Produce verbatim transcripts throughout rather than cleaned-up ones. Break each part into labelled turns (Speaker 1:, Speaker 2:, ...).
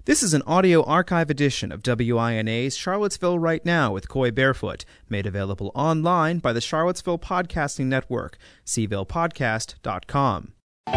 Speaker 1: This is an audio archive edition of W I N A's Charlottesville Right Now with Coy Barefoot, made available online by the Charlottesville Podcasting Network, c ville podcast dot com.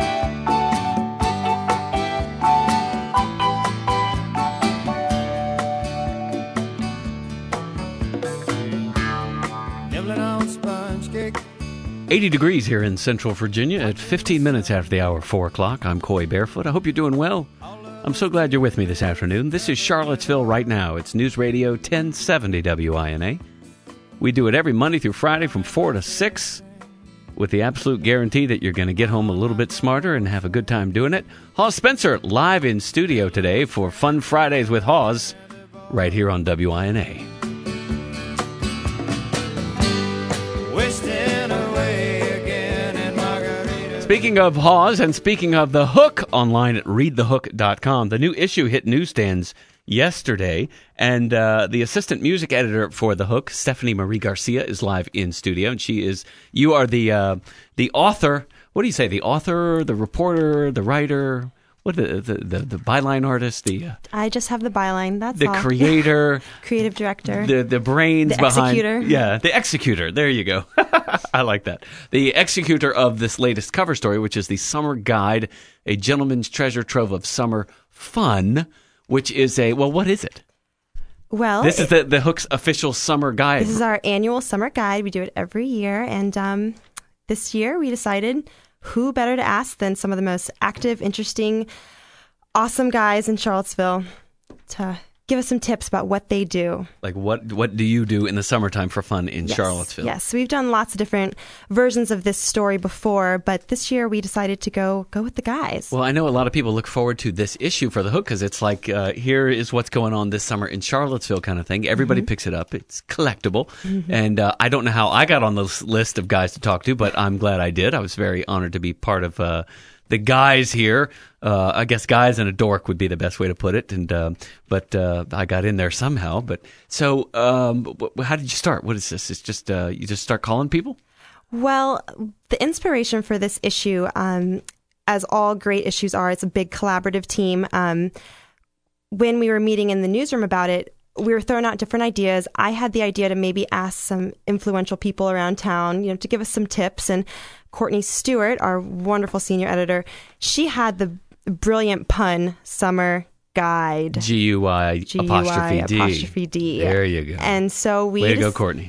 Speaker 2: eighty degrees here in Central Virginia at fifteen minutes after the hour, four o'clock. I'm Coy Barefoot. I hope you're doing well. I'm so glad you're with me this afternoon. This is Charlottesville Right Now. It's News Radio ten seventy W I N A. We do it every Monday through Friday from four to six with the absolute guarantee that you're going to get home a little bit smarter and have a good time doing it. Hawes Spencer live in studio today for Fun Fridays with Hawes right here on W I N A. Speaking of Hawes and speaking of The Hook, online at read the hook dot com, the new issue hit newsstands yesterday, and uh, the assistant music editor for The Hook, Stephanie Marie Garcia, is live in studio, and she is, you are the uh, the author, what do you say, the author, the reporter, the writer, what the the the, the byline artist, the uh,
Speaker 3: I just have the byline. That's
Speaker 2: the
Speaker 3: all.
Speaker 2: creator,
Speaker 3: creative director,
Speaker 2: the the brains
Speaker 3: the
Speaker 2: behind,
Speaker 3: executor.
Speaker 2: yeah, the executor. There you go. I like that. The executor of this latest cover story, which is the Summer Guide, a gentleman's treasure trove of summer fun, which is a well, what is it?
Speaker 3: Well,
Speaker 2: this
Speaker 3: it,
Speaker 2: is the the Hook's official summer guide.
Speaker 3: This is our annual summer guide. We do it every year, and um, this year we decided, who better to ask than some of the most active, interesting, awesome guys in Charlottesville to give us some tips about what they do.
Speaker 2: Like what what do you do in the summertime for fun in
Speaker 3: yes,
Speaker 2: Charlottesville?
Speaker 3: Yes, we've done lots of different versions of this story before, but this year we decided to go go with the guys.
Speaker 2: Well, I know a lot of people look forward to this issue for The Hook because it's like, uh, here is what's going on this summer in Charlottesville kind of thing. Everybody mm-hmm. picks it up. It's collectible. Mm-hmm. And uh, I don't know how I got on this list of guys to talk to, but I'm glad I did. I was very honored to be part of uh, the guys here. Uh, I guess guys and a dork would be the best way to put it. And uh, but uh, I got in there somehow. But so, um, w- how did you start? What is this? It's just uh, you just start calling people?
Speaker 3: Well, the inspiration for this issue, um, as all great issues are, it's a big collaborative team. Um, when we were meeting in the newsroom about it, we were throwing out different ideas. I had the idea to maybe ask some influential people around town, you know, to give us some tips. And Courtney Stewart, our wonderful senior editor, she had the brilliant pun summer guide.
Speaker 2: G U I apostrophe D.
Speaker 3: apostrophe D.
Speaker 2: There you go.
Speaker 3: And so we
Speaker 2: Way to
Speaker 3: just,
Speaker 2: go, Courtney.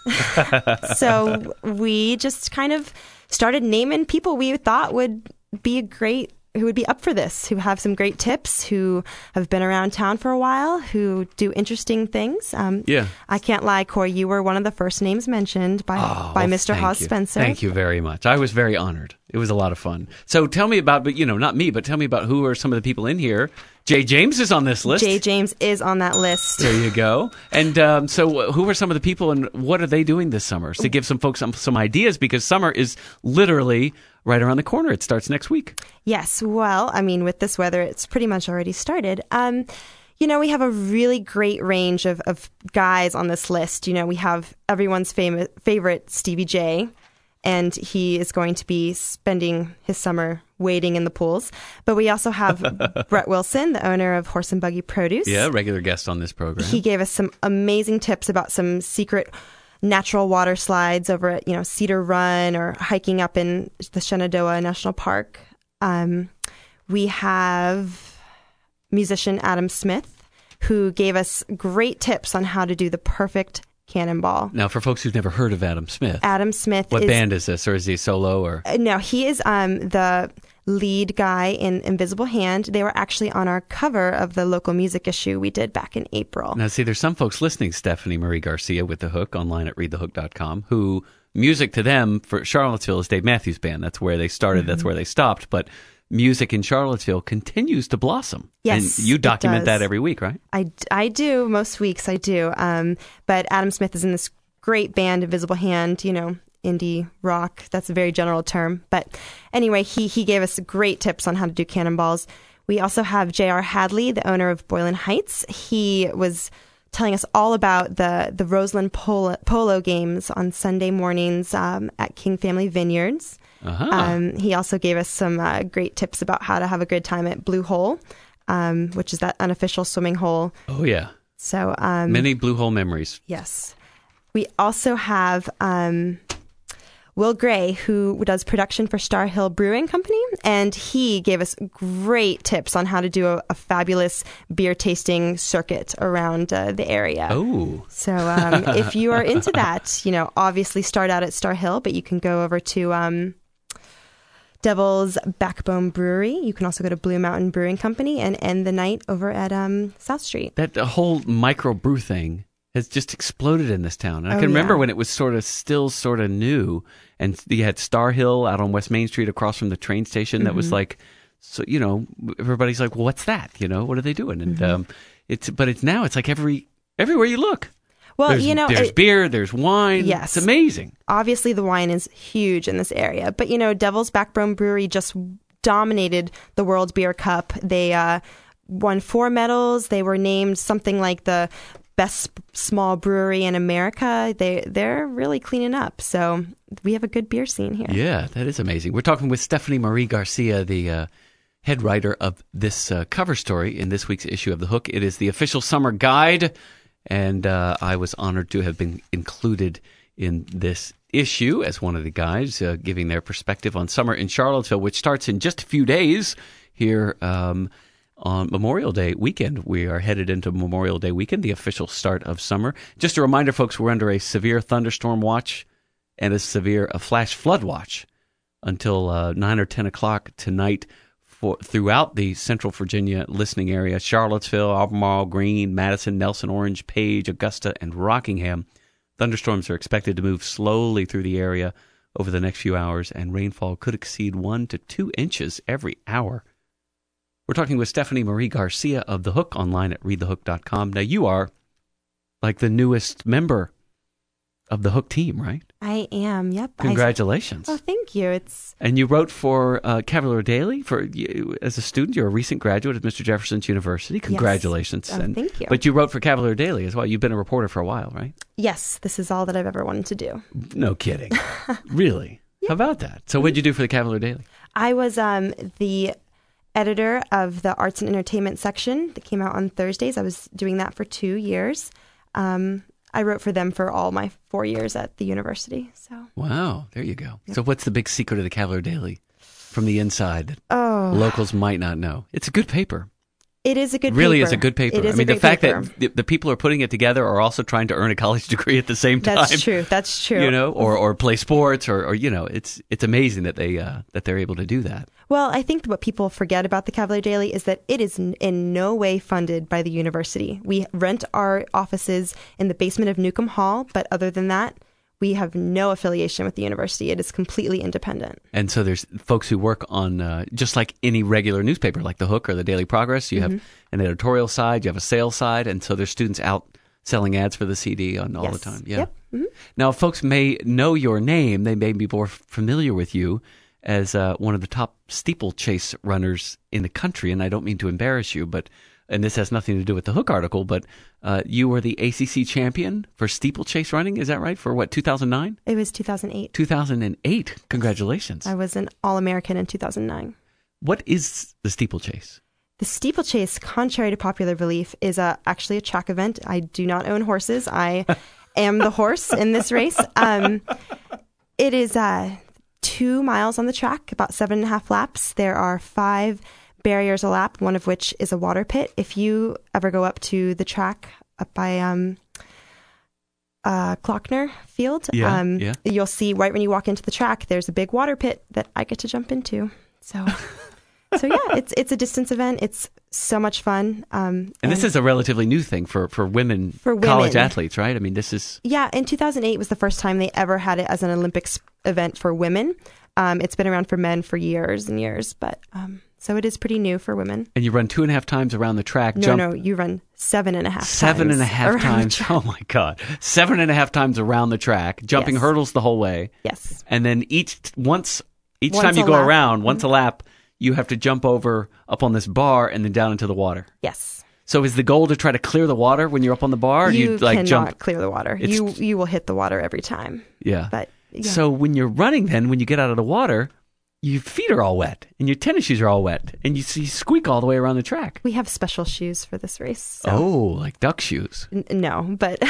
Speaker 3: So we just kind of started naming people we thought would be a great, who would be up for this, who have some great tips, who have been around town for a while, who do interesting things. Um,
Speaker 2: yeah.
Speaker 3: I can't lie, Coy, you were one of the first names mentioned by,
Speaker 2: oh,
Speaker 3: by Mister Hawes
Speaker 2: you.
Speaker 3: Spencer.
Speaker 2: Thank you very much. I was very honored. It was a lot of fun. So tell me about, but you know, not me, but tell me about who are some of the people in here. Jay James is on this list.
Speaker 3: Jay James is on that list.
Speaker 2: There you go. And um, so who are some of the people and what are they doing this summer? So to give some folks some, some ideas, because summer is literally right around the corner. It starts next week.
Speaker 3: Yes. Well, I mean, with this weather, it's pretty much already started. Um, you know, we have a really great range of, of guys on this list. You know, we have everyone's famous, favorite Stevie J, and he is going to be spending his summer wading in the pools. But we also have Brett Wilson, the owner of Horse and Buggy Produce.
Speaker 2: Yeah, regular guest on this program.
Speaker 3: He gave us some amazing tips about some secret natural water slides over at, you know, Cedar Run or hiking up in the Shenandoah National Park. Um, we have musician Adam Smith, who gave us great tips on how to do the perfect cannonball.
Speaker 2: Now, for folks who've never heard of Adam Smith,
Speaker 3: Adam Smith.
Speaker 2: What
Speaker 3: is,
Speaker 2: band is this, or is he solo? Or
Speaker 3: uh, no, he is um, the lead guy in Invisible Hand. They were actually on our cover of the local music issue we did back in April.
Speaker 2: Now, see, there's some folks listening, Stephanie Marie Garcia with The Hook, online at read the hook dot com, who music to them for Charlottesville is Dave Matthews Band. That's where they started. Mm-hmm. That's where they stopped. But music in Charlottesville continues to blossom.
Speaker 3: Yes,
Speaker 2: and you document
Speaker 3: it does.
Speaker 2: that every week, right?
Speaker 3: I, I do. Most weeks I do. Um, but Adam Smith is in this great band, Invisible Hand, you know, indie rock. That's a very general term. But anyway, he, he gave us great tips on how to do cannonballs. We also have J R Hadley, the owner of Boylan Heights. He was telling us all about the, the Roseland Polo, Polo games on Sunday mornings um, at King Family Vineyards.
Speaker 2: Uh-huh.
Speaker 3: Um, he also gave us some uh, great tips about how to have a good time at Blue Hole. um, which is that unofficial swimming hole.
Speaker 2: Oh, yeah.
Speaker 3: So um,
Speaker 2: many Blue Hole memories.
Speaker 3: Yes. We also have um, Will Gray, who does production for Star Hill Brewing Company, and he gave us great tips on how to do a, a fabulous beer tasting circuit around uh, the area.
Speaker 2: Oh.
Speaker 3: So um, if you are into that, you know, obviously start out at Star Hill, but you can go over to um, Devil's Backbone Brewery. You can also go to Blue Mountain Brewing Company and end the night over at um, South Street.
Speaker 2: That the whole microbrew thing has just exploded in this town. And I
Speaker 3: Oh,
Speaker 2: can remember
Speaker 3: yeah.
Speaker 2: when it was sort of still sort of new, and you had Star Hill out on West Main Street across from the train station. That
Speaker 3: Mm-hmm.
Speaker 2: was like, so you know, everybody's like, well, what's that? You know, what are they doing? And
Speaker 3: Mm-hmm.
Speaker 2: um, it's but it's now it's like every everywhere you look.
Speaker 3: Well,
Speaker 2: there's,
Speaker 3: you know,
Speaker 2: there's
Speaker 3: it-
Speaker 2: beer, there's wine.
Speaker 3: Yes.
Speaker 2: It's amazing.
Speaker 3: obviously the wine is huge in this area, but you know, Devil's Backbone Brewery just dominated the World Beer Cup. They uh, won four medals. They were named something like the best small brewery in America. They they're really cleaning up. So we have a good beer scene here.
Speaker 2: Yeah, that is amazing. We're talking with Stephanie Marie Garcia, the uh, head writer of this uh, cover story in this week's issue of The Hook. It is the official summer guide, and uh, I was honored to have been included in this issue as one of the guys, uh, giving their perspective on summer in Charlottesville, which starts in just a few days here um, on Memorial Day weekend. We are headed into Memorial Day weekend, the official start of summer. Just a reminder, folks, we're under a severe thunderstorm watch and a severe a flash flood watch until uh, nine or ten o'clock tonight for throughout the Central Virginia listening area: Charlottesville, Albemarle, Greene, Madison, Nelson, Orange, Page, Augusta, and Rockingham. Thunderstorms are expected to move slowly through the area over the next few hours, and rainfall could exceed one to two inches every hour. We're talking with Stephanie Marie Garcia of The Hook, online at read the hook dot com. Now, you are like the newest member of the Hook team, right?
Speaker 3: I am. Yep. I-
Speaker 2: Congratulations.
Speaker 3: oh, thank you. It's
Speaker 2: And you wrote for uh, Cavalier Daily for you, as a student. You're a recent graduate of Mister Jefferson's University. Congratulations.
Speaker 3: Oh,
Speaker 2: And-
Speaker 3: thank you.
Speaker 2: But you wrote for Cavalier Daily as well. You've been a reporter for a while, right?
Speaker 3: yes, this is all that I've ever wanted to do.
Speaker 2: No kidding. Really? How about that? So what did you do for the Cavalier Daily?
Speaker 3: I was um, the editor of the arts and entertainment section that came out on Thursdays. I was doing that for two years. Um, I wrote for them for all my four years at the university. So,
Speaker 2: Wow, there you go. So what's the big secret of the Cavalier Daily from the inside that
Speaker 3: oh,
Speaker 2: locals might not know? It's a good paper.
Speaker 3: it is a good
Speaker 2: really
Speaker 3: paper.
Speaker 2: is a good paper.
Speaker 3: It is
Speaker 2: I mean,
Speaker 3: a
Speaker 2: the
Speaker 3: great
Speaker 2: fact
Speaker 3: paper.
Speaker 2: that the, the people who are putting it together are also trying to earn a college degree at the same time.
Speaker 3: That's true. That's true.
Speaker 2: You know, or, or play sports, or, or you know, it's it's amazing that they uh, that they're able to do that.
Speaker 3: Well, I think what people forget about the Cavalier Daily is that it is n- in no way funded by the university. We rent our offices in the basement of Newcomb Hall, but other than that, we have no affiliation with the university. It is completely independent.
Speaker 2: And so there's folks who work on uh, just like any regular newspaper, like The Hook or the Daily Progress. You
Speaker 3: Mm-hmm.
Speaker 2: have an editorial side, you have a sales side, and so there's students out selling ads for the C D on all
Speaker 3: Yes.
Speaker 2: the time. Yeah.
Speaker 3: Yep. Mhm.
Speaker 2: Now, folks may know your name; they may be more familiar with you as uh, one of the top steeplechase runners in the country. And I don't mean to embarrass you, but and this has nothing to do with the Hook article, but uh, you were the A C C champion for steeplechase running. Is that right? For what, two thousand nine?
Speaker 3: It was two thousand eight.
Speaker 2: two thousand eight. Congratulations.
Speaker 3: I was an All-American in two thousand nine.
Speaker 2: What is the steeplechase?
Speaker 3: The steeplechase, contrary to popular belief, is a, actually a track event. I do not own horses. I am the horse in this race. Um, it is uh, two miles on the track, about seven and a half laps. There are five barriers a lap, one of which is a water pit. If you ever go up to the track up by um, uh, Klockner Field,
Speaker 2: Yeah,
Speaker 3: um,
Speaker 2: yeah.
Speaker 3: you'll see right when you walk into the track, there's a big water pit that I get to jump into. So... So yeah, it's it's a distance event. It's so much fun. Um,
Speaker 2: And this is a relatively new thing for, for women
Speaker 3: For
Speaker 2: college
Speaker 3: women.
Speaker 2: athletes, right? I mean, this is...
Speaker 3: yeah. In two thousand eight was the first time they ever had it as an Olympics event for women. Um, it's been around for men for years and years, but um, so it is pretty new for women.
Speaker 2: And you run two and a half times around the track.
Speaker 3: No,
Speaker 2: jump
Speaker 3: no, you run seven and a half.
Speaker 2: Seven
Speaker 3: times
Speaker 2: and a half
Speaker 3: around the
Speaker 2: times.
Speaker 3: track.
Speaker 2: Oh, my God. Seven and a half times around the track, jumping
Speaker 3: Yes.
Speaker 2: hurdles the whole way.
Speaker 3: Yes.
Speaker 2: And then each once each
Speaker 3: Once
Speaker 2: time you
Speaker 3: a
Speaker 2: go
Speaker 3: lap.
Speaker 2: around, once a lap, you have to jump over up on this bar and then down into the water.
Speaker 3: Yes.
Speaker 2: So is the goal to try to clear the water when you're up on the bar? Or do
Speaker 3: You,
Speaker 2: you like
Speaker 3: cannot
Speaker 2: jump?
Speaker 3: clear the water.
Speaker 2: It's-
Speaker 3: You you will hit the water every time.
Speaker 2: Yeah.
Speaker 3: But yeah.
Speaker 2: So when you're running, then when you get out of the water, your feet are all wet and your tennis shoes are all wet and you, you squeak all the way around the track.
Speaker 3: We have special shoes for this race. So.
Speaker 2: Oh, like duck shoes.
Speaker 3: N- no, but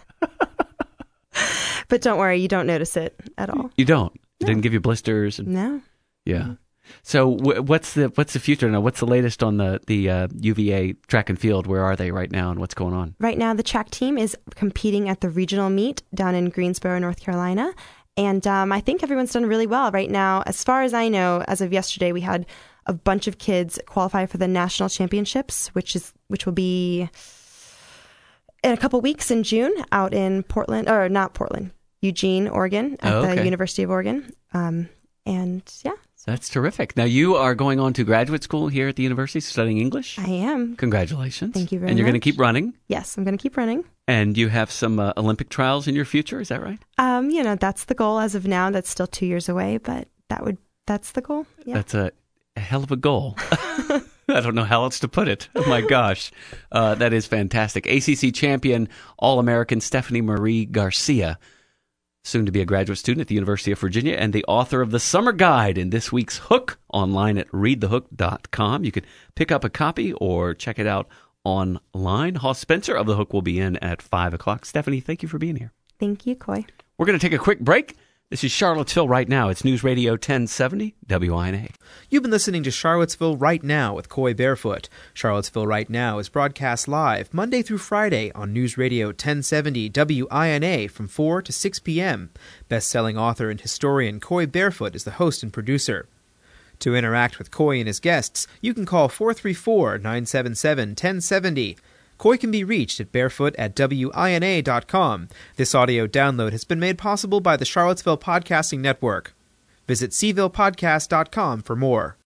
Speaker 3: but don't worry, you don't notice it at all.
Speaker 2: You don't? It
Speaker 3: No.
Speaker 2: didn't give you blisters? And,
Speaker 3: No.
Speaker 2: yeah.
Speaker 3: Mm-hmm.
Speaker 2: So w- what's the what's the future now? What's the latest on the, the uh, U V A track and field? Where are they right now and what's going on?
Speaker 3: Right now, the track team is competing at the regional meet down in Greensboro, North Carolina. And um, I think everyone's done really well right now. As far as I know, as of yesterday, we had a bunch of kids qualify for the national championships, which is which will be in a couple weeks in June out in Portland, or not Portland, Eugene, Oregon, at
Speaker 2: Oh, okay.
Speaker 3: the University of Oregon. Um, and yeah,
Speaker 2: That's terrific. Now you are going on to graduate school here at the university studying English.
Speaker 3: I am.
Speaker 2: Congratulations.
Speaker 3: Thank you very
Speaker 2: And you're going to
Speaker 3: much.
Speaker 2: keep running.
Speaker 3: Yes, I'm going to keep running.
Speaker 2: And you have some uh, Olympic trials in your future. Is that right?
Speaker 3: Um, you know, that's the goal as of now. That's still two years away, but that would that's the goal. Yeah.
Speaker 2: That's a, a hell of a goal. I don't know how else to put it. Oh, my gosh. Uh, that is fantastic. A C C champion, All-American Stephanie Marie Garcia, soon to be a graduate student at the University of Virginia and the author of the Summer Guide in this week's Hook, online at read the hook dot com. You can pick up a copy or check it out online. Hoss Spencer of The Hook will be in at five o'clock. Stephanie, thank you for being here.
Speaker 3: Thank you, Coy.
Speaker 2: We're going to take a quick break. This is Charlottesville Right Now. It's News Radio ten seventy W I N A.
Speaker 1: You've been listening to Charlottesville Right Now with Coy Barefoot. Charlottesville Right Now is broadcast live Monday through Friday on News Radio ten seventy W I N A from four to six p.m. Best-selling author and historian Coy Barefoot is the host and producer. To interact with Coy and his guests, you can call four three four, nine seven seven, one zero seven zero. Coy can be reached at barefoot at W I N A dot com. This audio download has been made possible by the Charlottesville Podcasting Network. Visit C ville podcast dot com for more.